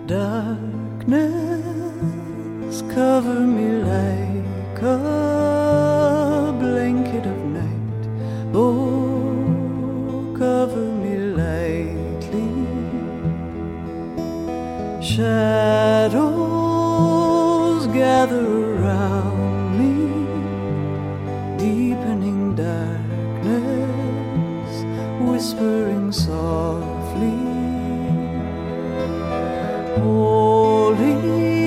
Darkness, cover me like a blanket of night. Oh, cover me lightly. Shadows gather around me, deepening darkness, whispering softly. Holy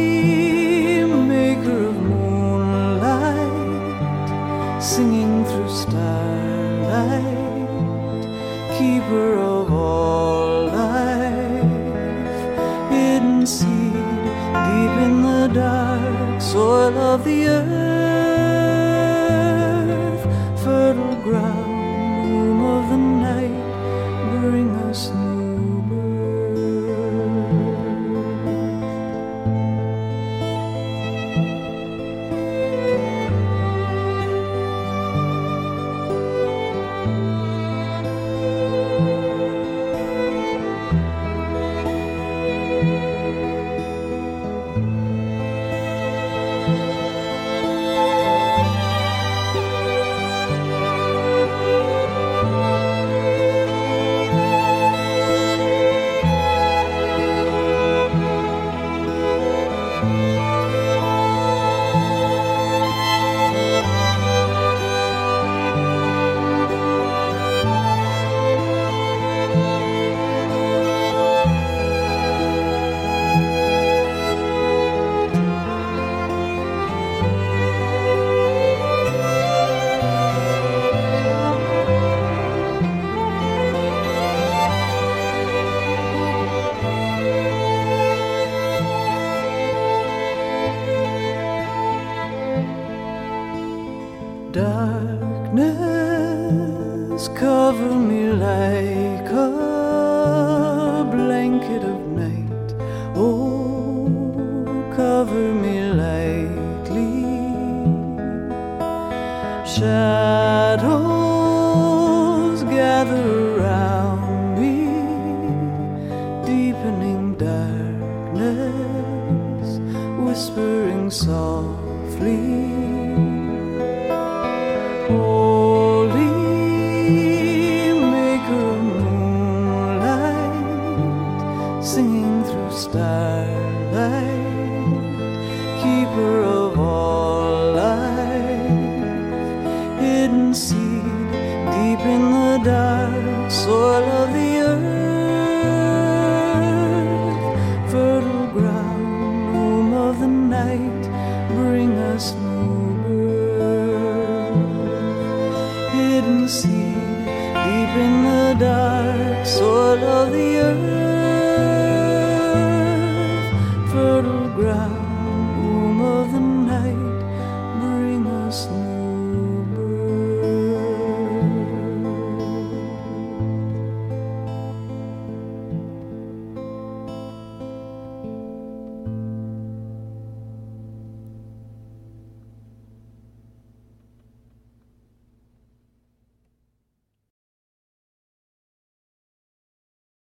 maker of moonlight, singing through starlight, keeper of all life, hidden seed deep in the dark soil of the earth, fertile ground, womb of the night, bring us new birth. Darkness, cover me like a blanket of night. Oh, cover me lightly. Shadows gather around me, deepening darkness, whispering softly. Holy maker of moonlight, singing through starlight, keeper of all life, hidden seed deep in the dark soil of the earth, fertile ground, womb of the night, bring us new birth. Hidden seed deep in the dark soil of the earth, fertile ground, womb of the night, bring us new.